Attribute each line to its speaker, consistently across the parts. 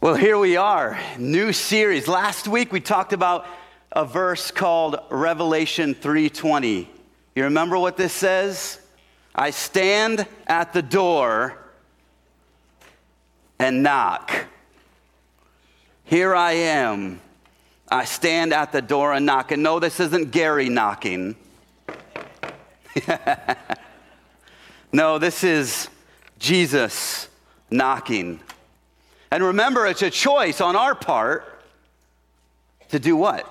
Speaker 1: Well, here we are, new series. Last week we talked about a verse called Revelation 3:20. You remember what this says? I stand at the door and knock. Here I am. I stand at the door and knock. And no, this isn't Gary knocking. No, this is Jesus knocking. And remember, it's a choice on our part to do what?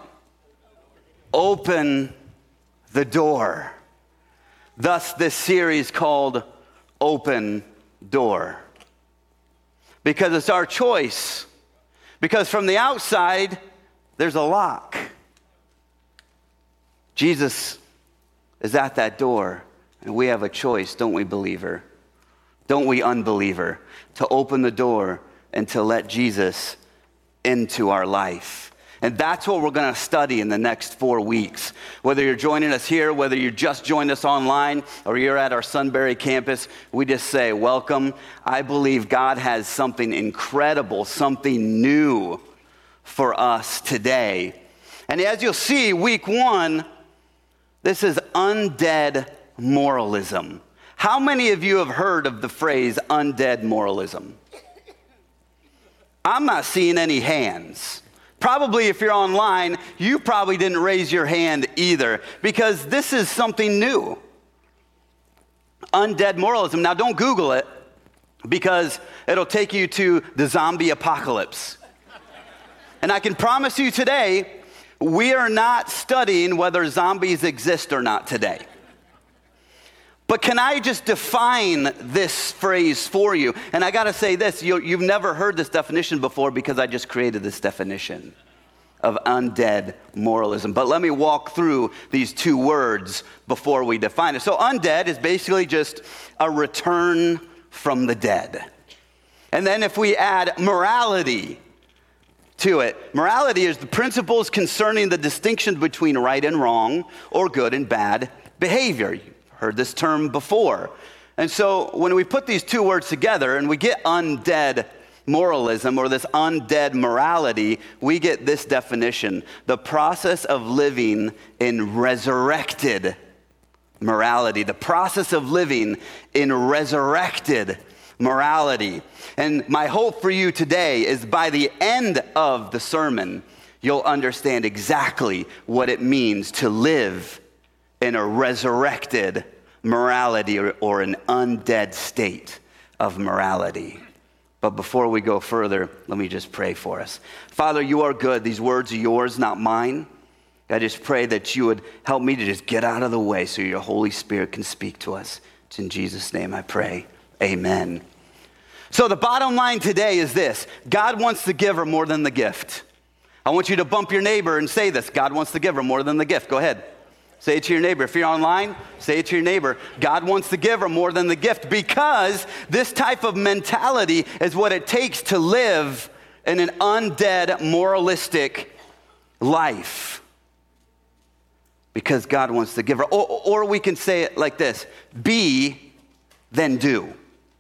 Speaker 1: Open the door. Thus, this series called Open Door. Because it's our choice. Because from the outside, there's a lock. Jesus is at that door, and we have a choice, don't we, believer? Don't we, unbeliever? To open the door and to let Jesus into our life. And that's what we're going to study in the next 4 weeks. Whether you're joining us here, whether you just joined us online, or you're at our Sunbury campus, we just say, welcome. I believe God has something incredible, something new for us today. And as you'll see, week 1, this is undead moralism. How many of you have heard of the phrase undead moralism? I'm not seeing any hands. Probably if you're online, you probably didn't raise your hand either, because this is something new. Undead moralism. Now don't Google it, because it'll take you to the zombie apocalypse. And I can promise you today, we are not studying whether zombies exist or not today. But can I just define this phrase for you? And I got to say this, you've never heard this definition before because I just created this definition of undead moralism. But let me walk through these 2 words before we define it. So undead is basically just a return from the dead. And then if we add morality to it, morality is the principles concerning the distinction between right and wrong or good and bad behavior. Heard this term before. And so when we put these 2 words together and we get undead moralism or this undead morality, we get this definition: the process of living in resurrected morality. The process of living in resurrected morality. And my hope for you today is by the end of the sermon, you'll understand exactly what it means to live in a resurrected morality or an undead state of morality. But before we go further, let me just pray for us. Father, you are good. These words are yours, not mine. I just pray that you would help me to just get out of the way so your Holy Spirit can speak to us. It's in Jesus' name I pray. Amen. So the bottom line today is this: God wants the giver more than the gift. I want you to bump your neighbor and say this: God wants the giver more than the gift. Go ahead. Say it to your neighbor. If you're online, say it to your neighbor. God wants the giver more than the gift, because this type of mentality is what it takes to live in an undead, moralistic life. Because God wants the giver. Or we can say it like this: be, then do.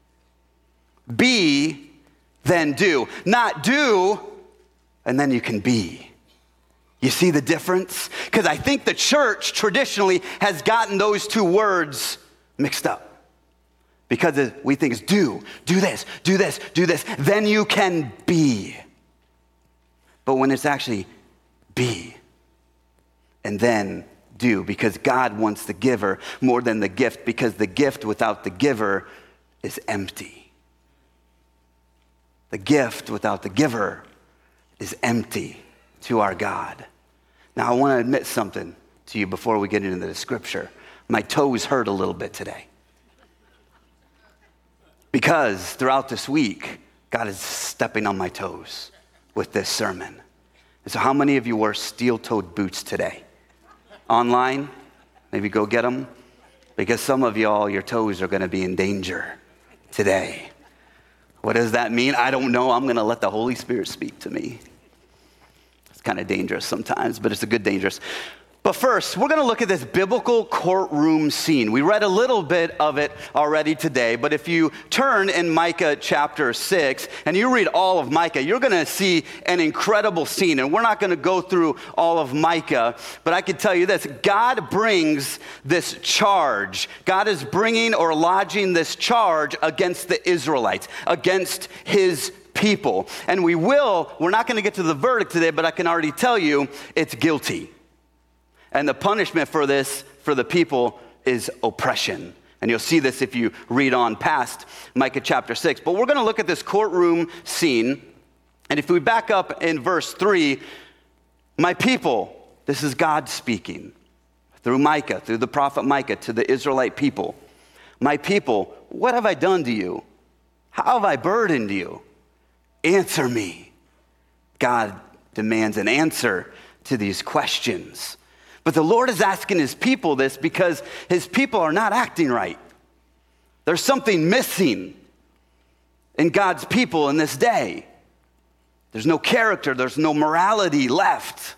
Speaker 1: Be, then do. Not do, and then you can be. You see the difference? Because I think the church traditionally has gotten those 2 words mixed up. Because we think it's do this, do this, do this, then you can be. But when it's actually be and then do, because God wants the giver more than the gift, because the gift without the giver is empty. The gift without the giver is empty to our God. Now, I want to admit something to you before we get into the scripture. My toes hurt a little bit today. Because throughout this week, God is stepping on my toes with this sermon. And so how many of you wore steel-toed boots today? Online? Maybe go get them. Because some of y'all, your toes are going to be in danger today. What does that mean? I don't know. I'm going to let the Holy Spirit speak to me. It's kind of dangerous sometimes, but it's a good dangerous. But first, we're going to look at this biblical courtroom scene. We read a little bit of it already today, but if you turn in Micah chapter 6 and you read all of Micah, you're going to see an incredible scene. And we're not going to go through all of Micah, but I can tell you this. God brings this charge. God is bringing or lodging this charge against the Israelites, against his people. And we're not going to get to the verdict today, but I can already tell you it's guilty. And the punishment for this, for the people, is oppression. And you'll see this if you read on past Micah chapter 6. But we're going to look at this courtroom scene. And if we back up in verse 3, my people, this is God speaking through Micah, through the prophet Micah to the Israelite people. My people, what have I done to you? How have I burdened you? Answer me. God demands an answer to these questions. But the Lord is asking his people this because his people are not acting right. There's something missing in God's people in this day. There's no character, there's no morality left.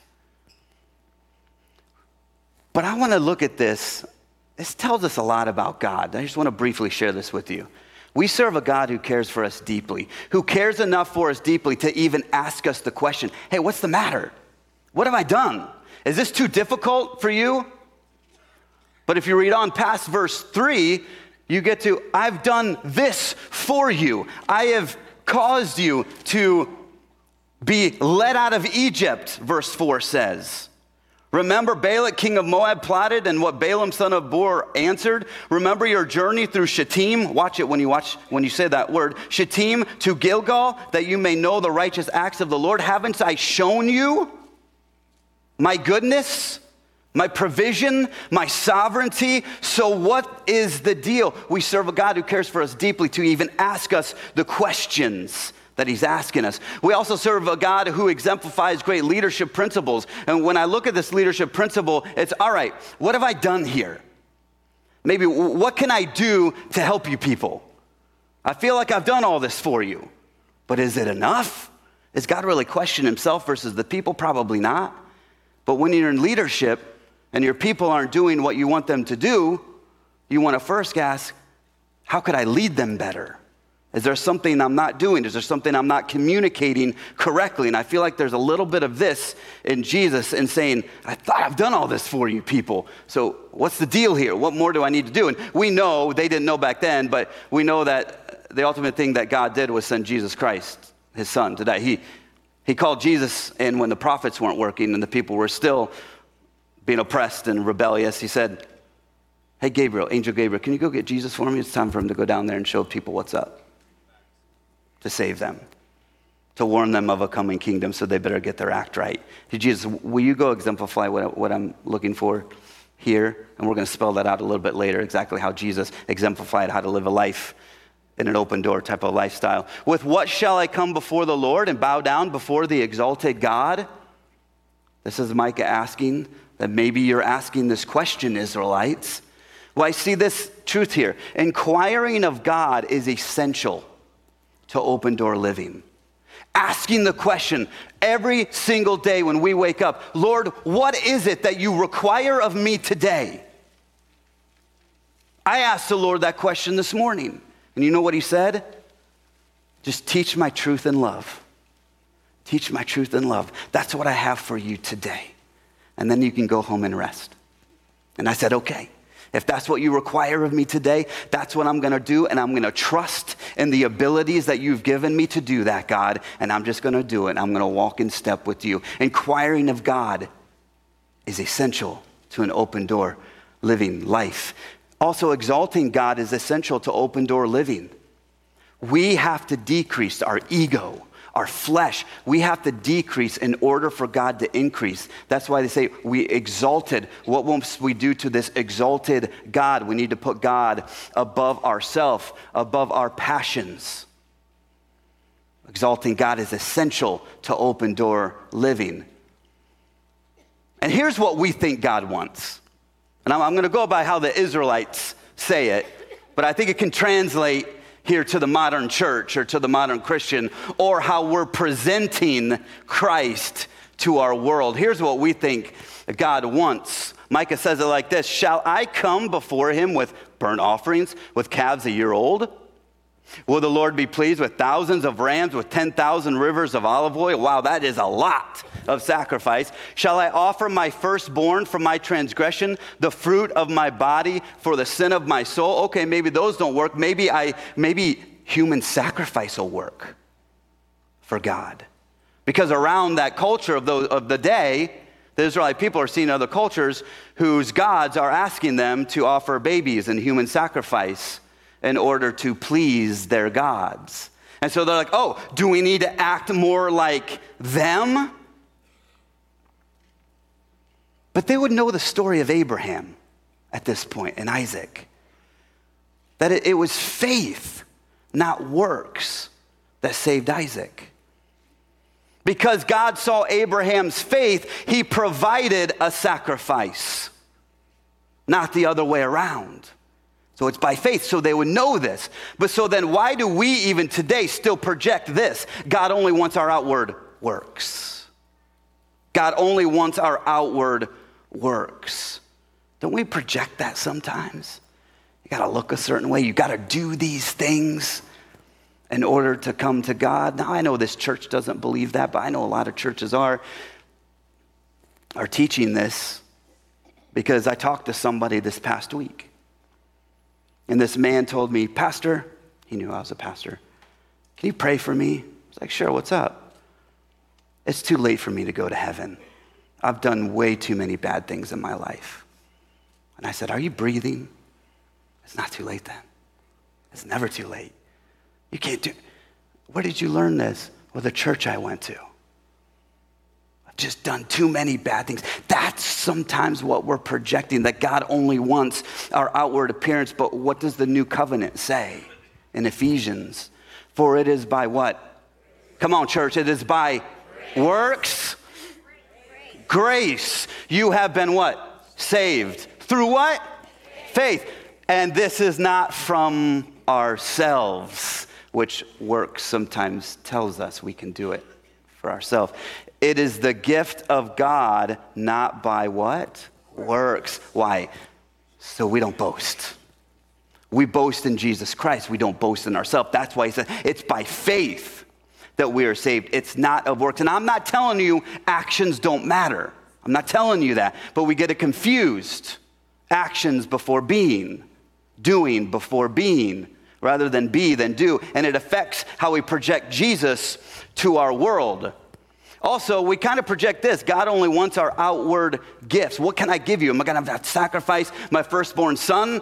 Speaker 1: But I want to look at this. This tells us a lot about God. I just want to briefly share this with you. We serve a God who cares for us deeply, who cares enough for us deeply to even ask us the question, hey, what's the matter? What have I done? Is this too difficult for you? But if you read on past verse 3, you get to, I've done this for you. I have caused you to be led out of Egypt, verse 4 says. Remember Balak, king of Moab, plotted, and what Balaam, son of Beor, answered. Remember your journey through Shittim. Watch it when you say that word. Shittim to Gilgal, that you may know the righteous acts of the Lord. Haven't I shown you my goodness, my provision, my sovereignty? So what is the deal? We serve a God who cares for us deeply to even ask us the questions that he's asking us. We also serve a God who exemplifies great leadership principles. And when I look at this leadership principle, it's, all right, what have I done here? Maybe what can I do to help you people? I feel like I've done all this for you, but is it enough? Is God really questioning himself versus the people? Probably not. But when you're in leadership and your people aren't doing what you want them to do, you want to first ask, how could I lead them better? Is there something I'm not doing? Is there something I'm not communicating correctly? And I feel like there's a little bit of this in Jesus in saying, I thought I've done all this for you people. So what's the deal here? What more do I need to do? And we know, they didn't know back then, but we know that the ultimate thing that God did was send Jesus Christ, his son, to die. He called Jesus in when the prophets weren't working and the people were still being oppressed and rebellious. He said, hey, Gabriel, Angel Gabriel, can you go get Jesus for me? It's time for him to go down there and show people what's up, to save them, to warn them of a coming kingdom, so they better get their act right. Hey, Jesus, will you go exemplify what I'm looking for here? And we're going to spell that out a little bit later, exactly how Jesus exemplified how to live a life in an open door type of lifestyle. With what shall I come before the Lord and bow down before the exalted God? This is Micah asking, that maybe you're asking this question, Israelites. Well, I see this truth here. Inquiring of God is essential to open door living. Asking the question every single day when we wake up, Lord, what is it that you require of me today? I asked the Lord that question this morning. And you know what he said? Just teach my truth in love. Teach my truth in love. That's what I have for you today. And then you can go home and rest. And I said, okay, if that's what you require of me today, that's what I'm going to do. And I'm going to trust in the abilities that you've given me to do that, God. And I'm just going to do it. I'm going to walk in step with you. Inquiring of God is essential to an open door living life. Also, exalting God is essential to open door living. We have to decrease our ego, our flesh. We have to decrease in order for God to increase. That's why they say we exalted. What must we do to this exalted God? We need to put God above ourselves, above our passions. Exalting God is essential to open door living. And here's what we think God wants. And I'm going to go by how the Israelites say it, but I think it can translate here to the modern church or to the modern Christian, or how we're presenting Christ to our world. Here's what we think God wants. Micah says it like this: shall I come before him with burnt offerings, with calves a year old? Will the Lord be pleased with thousands of rams, with 10,000 rivers of olive oil? Wow, that is a lot of sacrifice. Shall I offer my firstborn for my transgression, the fruit of my body for the sin of my soul? Okay, maybe those don't work. Maybe human sacrifice will work for God. Because around that culture of the day, the Israelite people are seeing other cultures whose gods are asking them to offer babies and human sacrifice in order to please their gods. And so they're like, oh, do we need to act more like them? But they would know the story of Abraham at this point and Isaac. That it was faith, not works, that saved Isaac. Because God saw Abraham's faith, he provided a sacrifice, not the other way around. So it's by faith, so they would know this. But so then why do we even today still project this? God only wants our outward works. God only wants our outward works. Don't we project that sometimes? You got to look a certain way. You got to do these things in order to come to God. Now, I know this church doesn't believe that, but I know a lot of churches are teaching this, because I talked to somebody this past week. And this man told me, Pastor, he knew I was a pastor, can you pray for me? I was like, sure, what's up? It's too late for me to go to heaven. I've done way too many bad things in my life. And I said, are you breathing? It's not too late then. It's never too late. You can't do. Where did you learn this? Well, the church I went to. I've just done too many bad things. That's sometimes what we're projecting, that God only wants our outward appearance. But what does the new covenant say in Ephesians? For it is by what? Come on, church. It is by works. Grace. You have been what? Saved. Through what? Faith. And this is not from ourselves, which works sometimes tells us we can do it for ourselves. It is the gift of God, not by what? Works. Why? So we don't boast. We boast in Jesus Christ. We don't boast in ourselves. That's why he said it's by faith that we are saved. It's not of works. And I'm not telling you actions don't matter. I'm not telling you that. But we get it confused. Actions before being. Doing before being. Rather than be, than do. And it affects how we project Jesus to our world. Also, we kind of project this. God only wants our outward gifts. What can I give you? Am I going to sacrifice my firstborn son?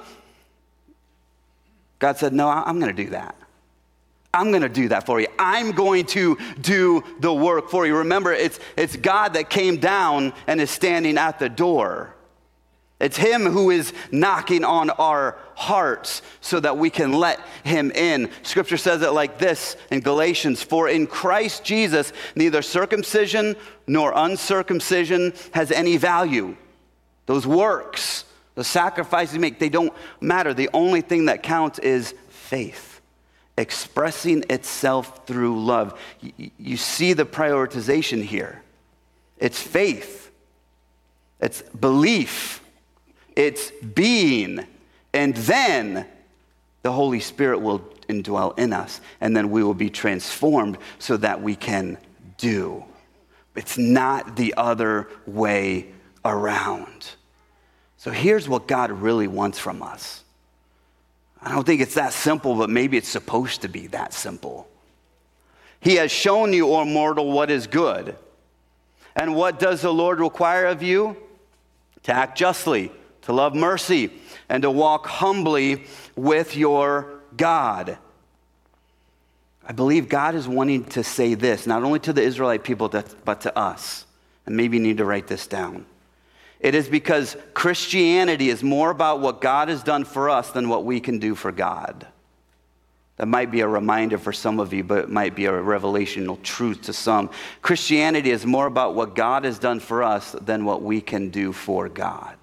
Speaker 1: God said, no, I'm going to do that. I'm going to do that for you. I'm going to do the work for you. Remember, it's God that came down and is standing at the door. It's him who is knocking on our hearts so that we can let him in. Scripture says it like this in Galatians, for in Christ Jesus, neither circumcision nor uncircumcision has any value. Those works, the sacrifices you make, they don't matter. The only thing that counts is faith, expressing itself through love. You see the prioritization here. It's faith. It's belief. It's being, and then the Holy Spirit will indwell in us, and then we will be transformed so that we can do. It's not the other way around. So here's what God really wants from us. I don't think it's that simple, but maybe it's supposed to be that simple. He has shown you, O mortal, what is good. And what does the Lord require of you? To act justly, to love mercy, and to walk humbly with your God. I believe God is wanting to say this, not only to the Israelite people, but to us. And maybe you need to write this down. It is because Christianity is more about what God has done for us than what we can do for God. That might be a reminder for some of you, but it might be a revelational truth to some. Christianity is more about what God has done for us than what we can do for God.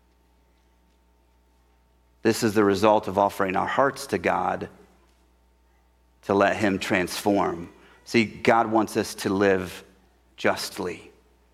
Speaker 1: This is the result of offering our hearts to God to let him transform. See, God wants us to live justly.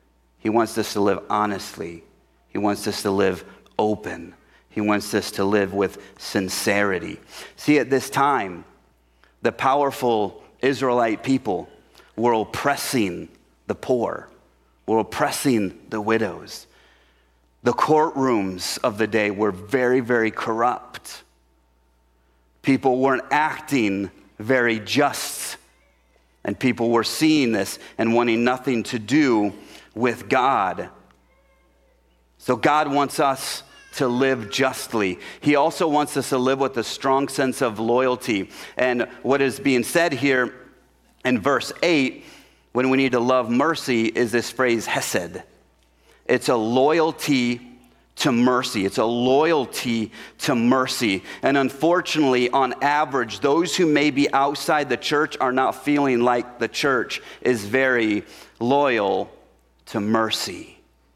Speaker 1: He wants us to live honestly. He wants us to live open. He wants us to live with sincerity. See, at this time, the powerful Israelite people were oppressing the poor, were oppressing the widows. The courtrooms of the day were very, very corrupt. People weren't acting very just, and people were seeing this and wanting nothing to do with God. So God wants us to live justly. He also wants us to live with a strong sense of loyalty. And what is being said here in verse 8, when we need to love mercy, is this phrase, hesed. It's a loyalty to mercy. It's a loyalty to mercy. And unfortunately, on average, those who may be outside the church are not feeling like the church is very loyal to mercy.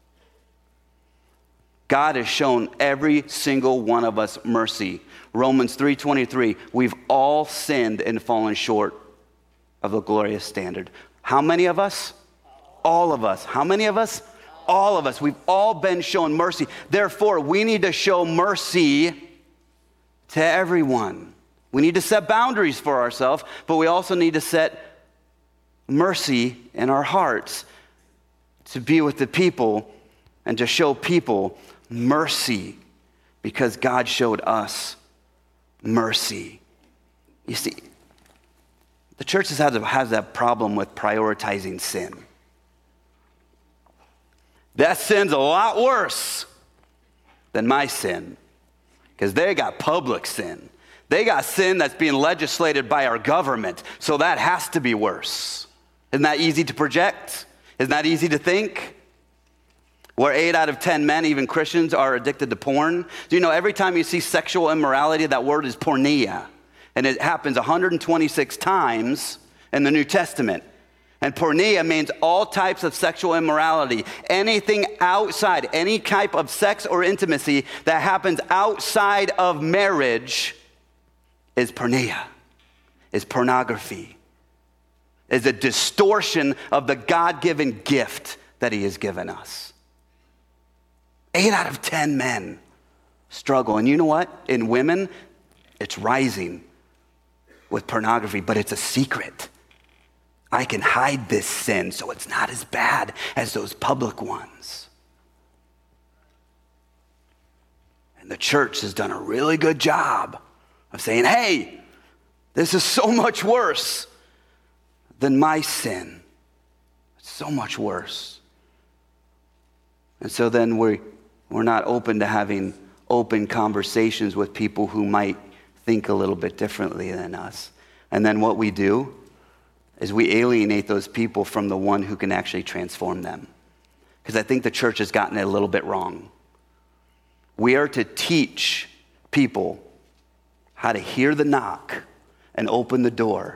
Speaker 1: God has shown every single one of us mercy. Romans 3:23, we've all sinned and fallen short of the glorious standard. How many of us? All of us. How many of us? All of us. We've all been shown mercy. Therefore, we need to show mercy to everyone. We need to set boundaries for ourselves, but we also need to set mercy in our hearts to be with the people and to show people mercy because God showed us mercy. You see, the church has that problem with prioritizing sin. That sin's a lot worse than my sin because they got public sin. They got sin that's being legislated by our government, so that has to be worse. Isn't that easy to project? Isn't that easy to think? Where 8 out of 10 men, even Christians, are addicted to porn. Do you know every time you see sexual immorality, that word is porneia. And it happens 126 times in the New Testament. And porneia means all types of sexual immorality. Anything outside, any type of sex or intimacy that happens outside of marriage is porneia, is pornography, is a distortion of the God-given gift that he has given us. 8 out of 10 men struggle. And you know what? In women, it's rising with pornography, but it's a secret. I can hide this sin so it's not as bad as those public ones. And the church has done a really good job of saying, hey, this is so much worse than my sin. It's so much worse. And so then we're not open to having open conversations with people who might think a little bit differently than us. And then what we do is we alienate those people from the one who can actually transform them. Because I think the church has gotten it a little bit wrong. We are to teach people how to hear the knock and open the door.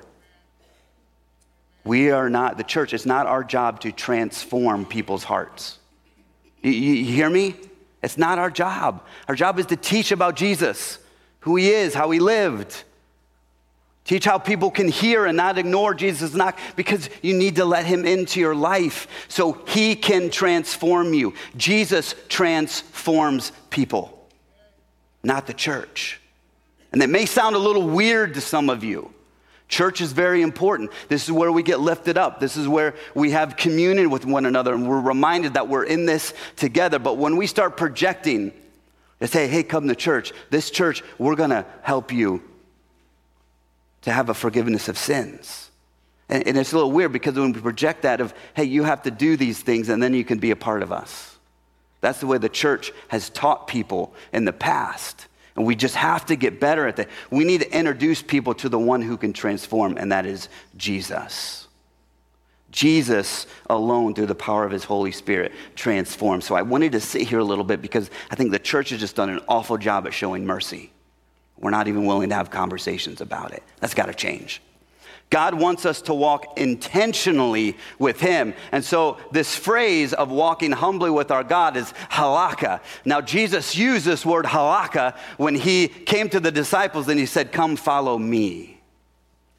Speaker 1: We are not, the church, it's not our job to transform people's hearts. You hear me? It's not our job. Our job is to teach about Jesus, who he is, how he lived. Teach how people can hear and not ignore Jesus' knock, because you need to let him into your life so he can transform you. Jesus transforms people, not the church. And it may sound a little weird to some of you. Church is very important. This is where we get lifted up. This is where we have communion with one another, and we're reminded that we're in this together. But when we start projecting and say, hey, come to church, this church, we're going to help you to have a forgiveness of sins. And it's a little weird because when we project that of, hey, you have to do these things and then you can be a part of us. That's the way the church has taught people in the past. And we just have to get better at that. We need to introduce people to the one who can transform, and that is Jesus. Jesus alone, through the power of his Holy Spirit, transforms. So I wanted to sit here a little bit because I think the church has just done an awful job at showing mercy. We're not even willing to have conversations about it. That's got to change. God wants us to walk intentionally with him. And so this phrase of walking humbly with our God is halakha. Now, Jesus used this word halakha when he came to the disciples and he said, come follow me.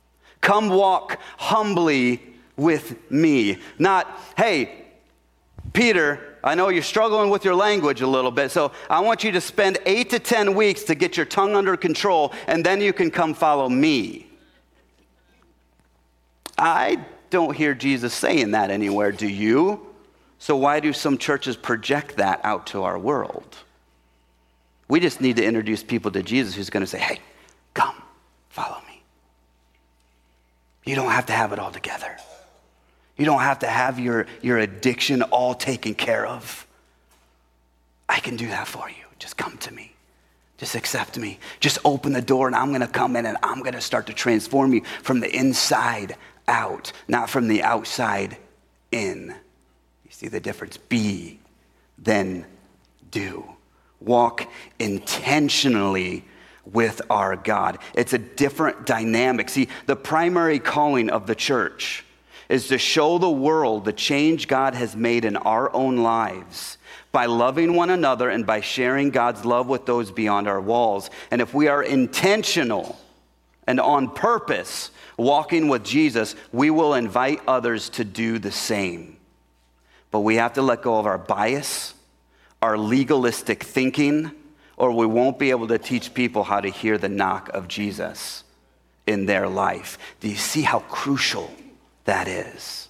Speaker 1: Come walk humbly with me. Not, hey, Peter, I know you're struggling with your language a little bit, so I want you to spend 8 to 10 weeks to get your tongue under control, and then you can come follow me. I don't hear Jesus saying that anywhere, do you? So why do some churches project that out to our world? We just need to introduce people to Jesus who's going to say, hey, come, follow me. You don't have to have it all together. You don't have to have your addiction all taken care of. I can do that for you. Just come to me. Just accept me. Just open the door and I'm going to come in and I'm going to start to transform you from the inside out, not from the outside in. You see the difference? Be, then do. Walk intentionally with our God. It's a different dynamic. See, the primary calling of the church is to show the world the change God has made in our own lives by loving one another and by sharing God's love with those beyond our walls. And if we are intentional and on purpose walking with Jesus, we will invite others to do the same. But we have to let go of our bias, our legalistic thinking, or we won't be able to teach people how to hear the knock of Jesus in their life. Do you see how crucial that is?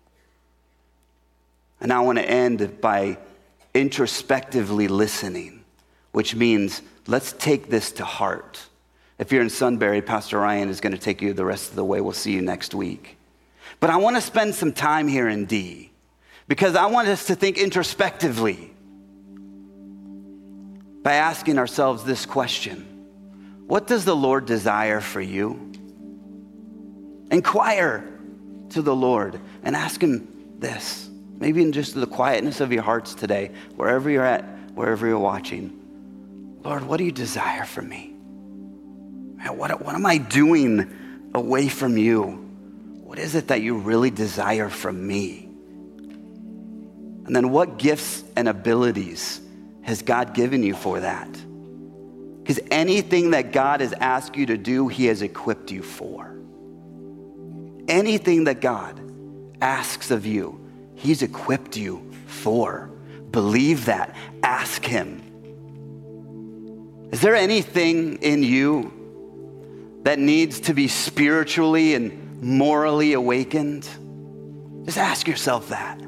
Speaker 1: And I want to end by introspectively listening, which means let's take this to heart. If you're in Sunbury, Pastor Ryan is going to take you the rest of the way. We'll see you next week. But I want to spend some time here in D because I want us to think introspectively by asking ourselves this question: what does the Lord desire for you? Inquire to the Lord and ask him this, maybe in just the quietness of your hearts today, wherever you're at, wherever you're watching. Lord, what do you desire from me? Man, what am I doing away from you? What is it that you really desire from me? And then what gifts and abilities has God given you for that? Because anything that God has asked you to do, he has equipped you for. Anything that God asks of you, he's equipped you for. Believe that. Ask him. Is there anything in you that needs to be spiritually and morally awakened? Just ask yourself that.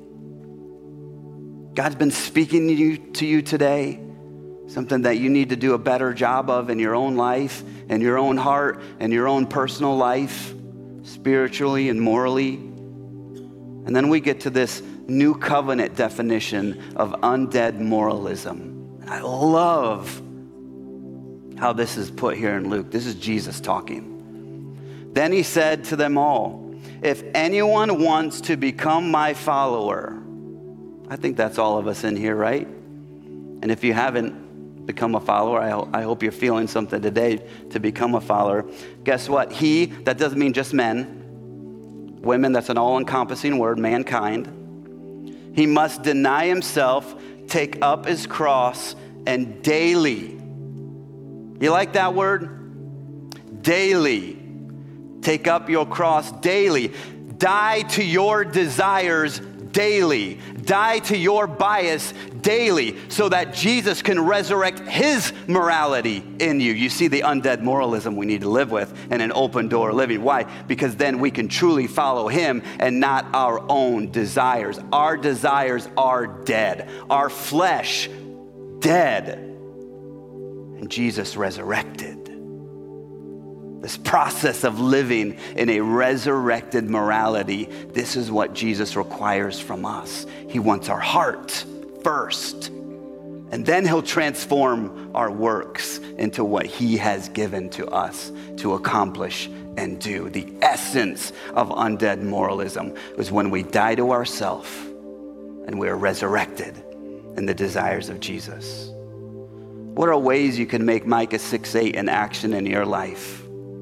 Speaker 1: God's been speaking to you today, something that you need to do a better job of in your own life, in your own heart, in your own personal life, spiritually and morally. And then we get to this new covenant definition of undead moralism. And I love how this is put here in Luke. This is Jesus talking. Then he said to them all, if anyone wants to become my follower, I think that's all of us in here, right? And if you haven't become a follower, I hope you're feeling something today to become a follower. Guess what? He, that doesn't mean just men. Women, that's an all-encompassing word, mankind. He must deny himself, take up his cross, and daily. You like that word? Daily. Take up your cross daily. Die to your desires daily. Die to your bias daily so that Jesus can resurrect his morality in you. You see the undead moralism we need to live with and an open door living. Why? Because then we can truly follow him and not our own desires. Our desires are dead. Our flesh dead. And Jesus resurrected. This process of living in a resurrected morality, this is what Jesus requires from us. He wants our heart first, and then he'll transform our works into what he has given to us to accomplish and do. The essence of undead moralism is when we die to ourselves and we are resurrected in the desires of Jesus. What are ways you can make Micah 6:8 an action in your life?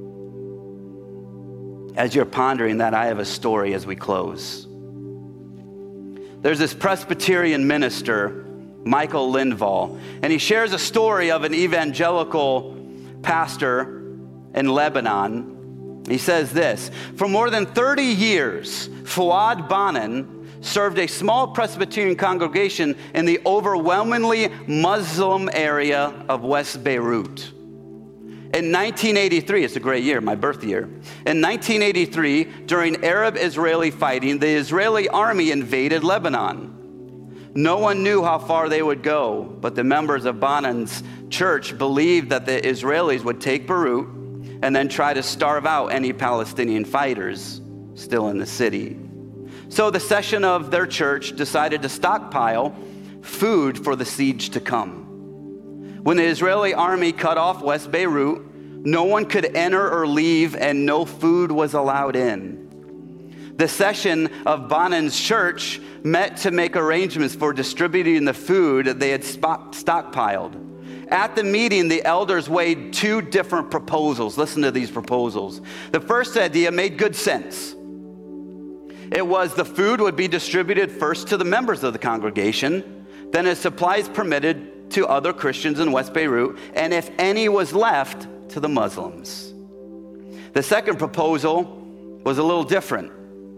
Speaker 1: As you're pondering that, I have a story as we close. There's this Presbyterian minister, Michael Lindvall, and he shares a story of an evangelical pastor in Lebanon. He says this: for more than 30 years, Fuad Banan served a small Presbyterian congregation in the overwhelmingly Muslim area of West Beirut. In 1983, it's a great year, my birth year. In 1983, during Arab-Israeli fighting, the Israeli army invaded Lebanon. No one knew how far they would go, but the members of Banan's church believed that the Israelis would take Beirut and then try to starve out any Palestinian fighters still in the city. So the session of their church decided to stockpile food for the siege to come. When the Israeli army cut off West Beirut, no one could enter or leave, and no food was allowed in. The session of Banan's church met to make arrangements for distributing the food they had stockpiled. At the meeting, the elders weighed two different proposals. Listen to these proposals. The first idea made good sense. It was the food would be distributed first to the members of the congregation, then as supplies permitted to other Christians in West Beirut, and if any was left, to the Muslims. The second proposal was a little different.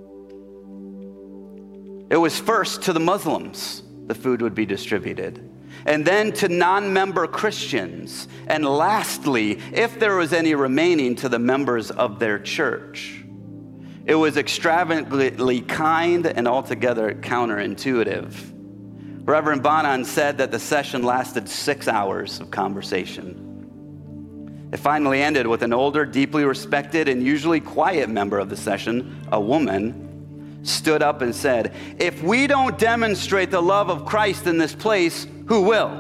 Speaker 1: It was first to the Muslims the food would be distributed, and then to non-member Christians, and lastly, if there was any remaining, to the members of their church. It was extravagantly kind and altogether counterintuitive. Reverend Banan said that the session lasted 6 hours of conversation. It finally ended with an older, deeply respected, and usually quiet member of the session, a woman, stood up and said, "If we don't demonstrate the love of Christ in this place, who will?"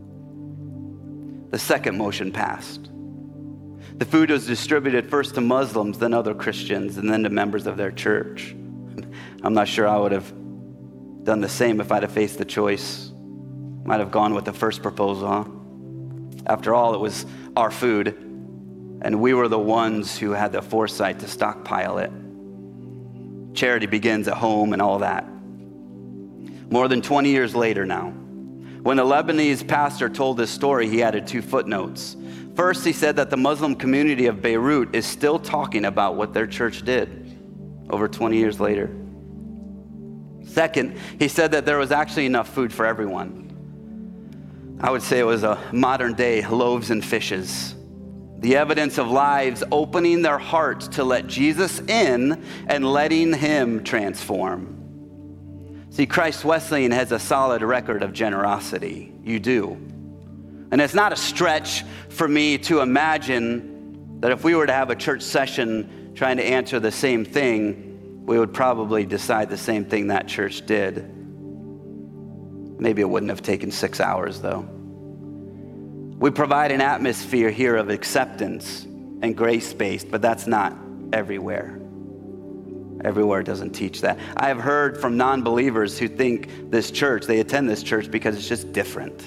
Speaker 1: The second motion passed. The food was distributed first to Muslims, then other Christians, and then to members of their church. I'm not sure I would have done the same if I'd have faced the choice. Might have gone with the first proposal, huh? After all, it was our food, and we were the ones who had the foresight to stockpile it. Charity begins at home and all that. More than 20 years later now, when a Lebanese pastor told this story, he added 2 footnotes. First, he said that the Muslim community of Beirut is still talking about what their church did over 20 years later. Second, he said that there was actually enough food for everyone. I would say it was a modern day loaves and fishes. The evidence of lives opening their hearts to let Jesus in and letting him transform. See, Christ Wesleyan has a solid record of generosity. You do. And it's not a stretch for me to imagine that if we were to have a church session trying to answer the same thing, we would probably decide the same thing that church did. Maybe it wouldn't have taken 6 hours, though. We provide an atmosphere here of acceptance and grace-based, but that's not everywhere. Everywhere doesn't teach that. I have heard from non-believers who think this church, they attend this church because it's just different.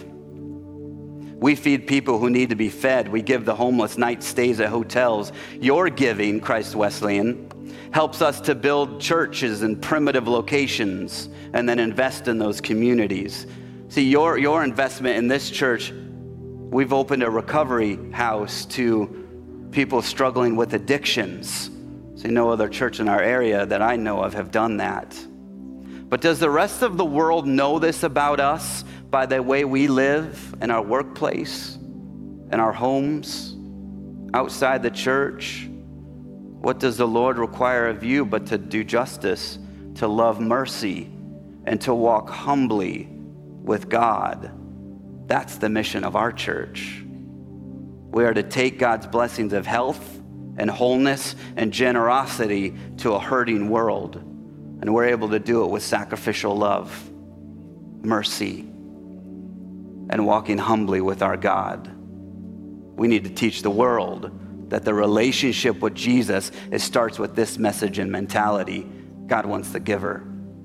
Speaker 1: We feed people who need to be fed. We give the homeless night stays at hotels. Your giving, Christ Wesleyan, helps us to build churches in primitive locations and then invest in those communities. See, your investment in this church, we've opened a recovery house to people struggling with addictions. See, no other church in our area that I know of have done that. But does the rest of the world know this about us by the way we live in our workplace, in our homes, outside the church? What does the Lord require of you but to do justice, to love mercy, and to walk humbly with God? That's the mission of our church. We are to take God's blessings of health and wholeness and generosity to a hurting world. And we're able to do it with sacrificial love, mercy, and walking humbly with our God. We need to teach the world that the relationship with Jesus, it starts with this message and mentality. God wants the giver.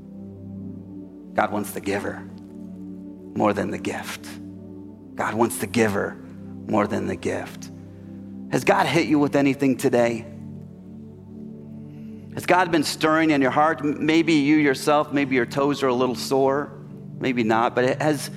Speaker 1: God wants the giver more than the gift. God wants the giver more than the gift. Has God hit you with anything today? Has God been stirring in your heart? Maybe you yourself, maybe your toes are a little sore, maybe not, but has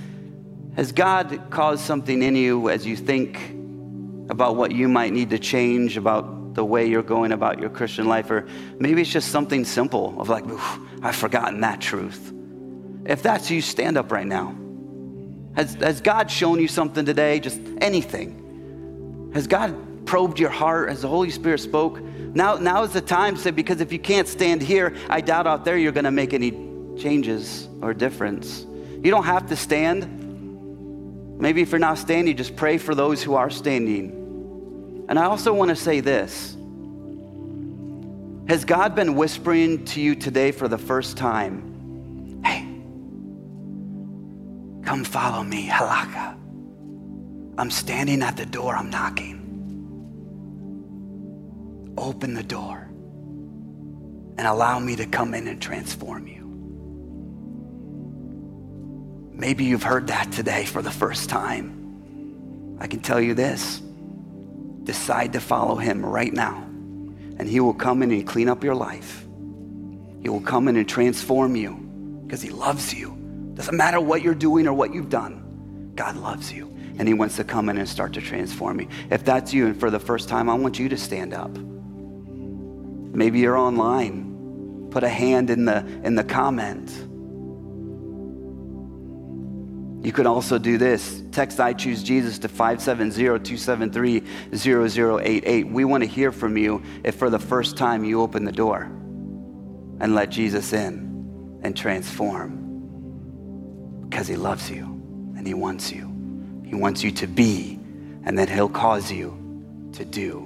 Speaker 1: God caused something in you as you think about what you might need to change, about the way you're going about your Christian life, or maybe it's just something simple of like, I've forgotten that truth. If that's you, stand up right now. Has God shown you something today? Just anything. Has God probed your heart? Has the Holy Spirit spoke? Now is the time to say, because if you can't stand here, I doubt out there you're going to make any changes or difference. You don't have to stand. Maybe if you're not standing, just pray for those who are standing. And I also want to say this. Has God been whispering to you today for the first time? Hey, come follow me, halakha. I'm standing at the door, I'm knocking. Open the door and allow me to come in and transform you. Maybe you've heard that today for the first time. I can tell you this. Decide to follow him right now, and he will come in and clean up your life. He will come in and transform you because he loves you. Doesn't matter what you're doing or what you've done. God loves you, and he wants to come in and start to transform you. If that's you, and for the first time, I want you to stand up. Maybe you're online. Put a hand in the comment. You could also do this. Text I choose Jesus to 570-273-0088. We want to hear from you if for the first time you open the door and let Jesus in and transform, because he loves you and he wants you. He wants you to be, and then he'll cause you to do.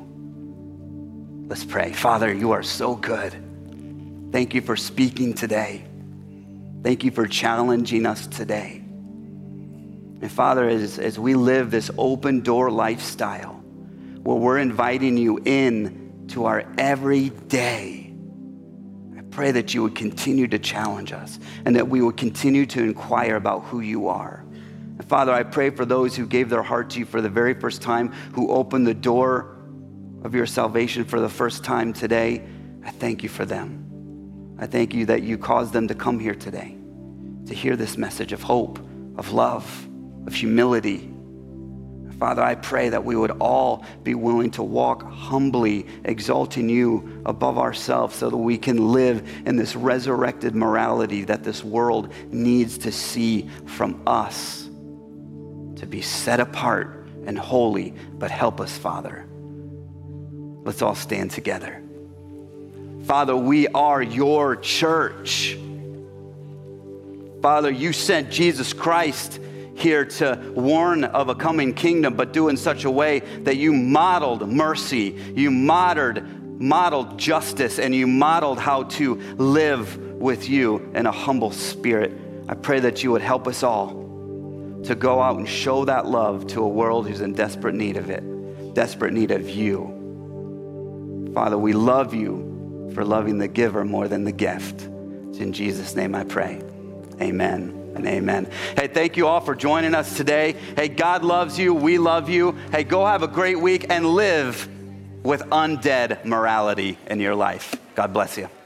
Speaker 1: Let's pray. Father, you are so good. Thank you for speaking today. Thank you for challenging us today. And Father, as we live this open door lifestyle, where we're inviting you in to our everyday, I pray that you would continue to challenge us and that we would continue to inquire about who you are. And Father, I pray for those who gave their heart to you for the very first time, who opened the door of your salvation for the first time today. I thank you for them. I thank you that you caused them to come here today to hear this message of hope, of love, of humility. Father, I pray that we would all be willing to walk humbly, exalting you above ourselves so that we can live in this resurrected morality that this world needs to see from us, to be set apart and holy. But help us, Father. Let's all stand together. Father, we are your church. Father, you sent Jesus Christ here to warn of a coming kingdom, but do in such a way that you modeled mercy, you modeled justice, and you modeled how to live with you in a humble spirit. I pray that you would help us all to go out and show that love to a world who's in desperate need of it, desperate need of you. Father, we love you for loving the giver more than the gift. It's in Jesus' name I pray. Amen. And amen. Hey, thank you all for joining us today. Hey, God loves you. We love you. Hey, go have a great week and live with undead morality in your life. God bless you.